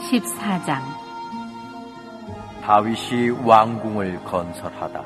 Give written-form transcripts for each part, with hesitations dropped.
14장. 다윗이 왕궁을 건설하다.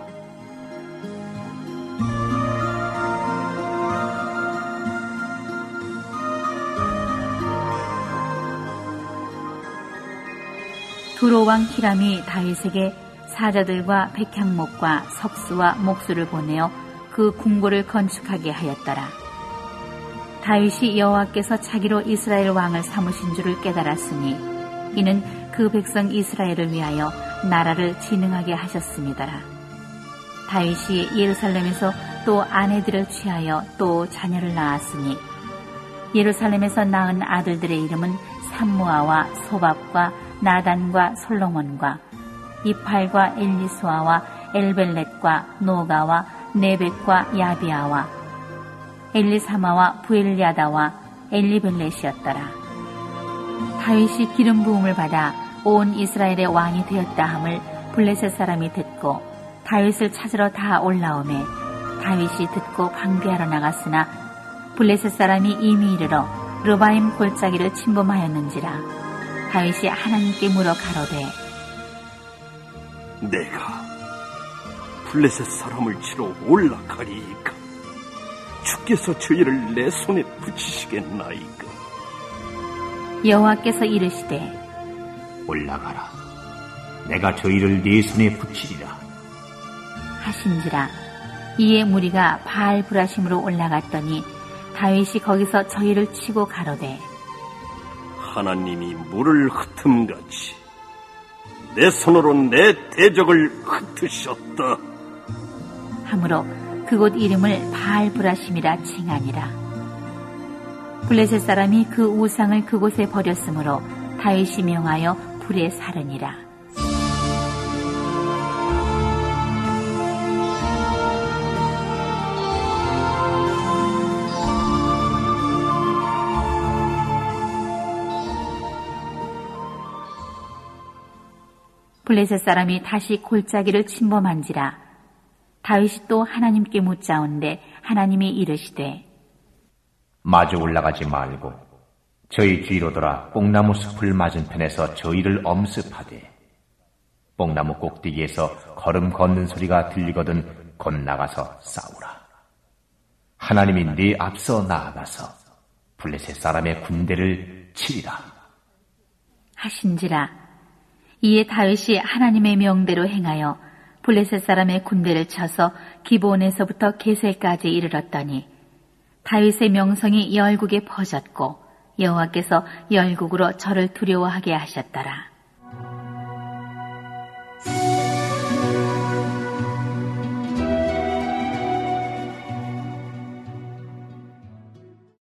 두로 왕 히람이 다윗에게 사자들과 백향목과 석수와 목수를 보내어 그 궁궐을 건축하게 하였더라. 다윗이 여호와께서 자기로 이스라엘 왕을 삼으신 줄을 깨달았으니 이는 그 백성 이스라엘을 위하여 나라를 진흥하게 하셨음이더라. 다윗이 예루살렘에서 또 아내들을 취하여 또 자녀를 낳았으니 예루살렘에서 낳은 아들들의 이름은 삼무아와 소밥과 나단과 솔로몬과 이팔과 엘리수아와 엘벨렛과 노가와 네벡과 야비아와 엘리사마와 부엘리아다와 엘리벨렛이었더라. 다윗이 기름 부음을 받아 온 이스라엘의 왕이 되었다 함을 블레셋 사람이 듣고 다윗을 찾으러 다 올라오매 다윗이 듣고 방비하러 나갔으나 블레셋 사람이 이미 이르러 르바임 골짜기를 침범하였는지라. 다윗이 하나님께 물어 가로되 내가 블레셋 사람을 치러 올라가리이까 주께서 저희를 내 손에 붙이시겠나이까. 여호와께서 이르시되 올라가라. 내가 저희를 네 손에 붙이리라 하신지라. 이에 무리가 바알 브라심으로 올라갔더니 다윗이 거기서 저희를 치고 가로되 하나님이 물을 흩음같이 내 손으로 내 대적을 흩으셨다 하므로 그곳 이름을 바알 브라심이라 칭하니라. 블레셋 사람이 그 우상을 그곳에 버렸으므로 다윗이 명하여 불에 사르니라. 블레셋 사람이 다시 골짜기를 침범한지라. 다윗이 또 하나님께 묻자온데 하나님이 이르시되 마주 올라가지 말고 저희 뒤로 돌아 뽕나무 숲을 맞은편에서 저희를 엄습하되 뽕나무 꼭대기에서 걸음 걷는 소리가 들리거든 곧 나가서 싸우라. 하나님이 네 앞서 나아가서 블레셋 사람의 군대를 치리라 하신지라. 이에 다윗이 하나님의 명대로 행하여 블레셋 사람의 군대를 쳐서 기브온에서부터 게셀까지 이르렀더니 다윗의 명성이 열국에 퍼졌고 여호와께서 열국으로 저를 두려워하게 하셨더라.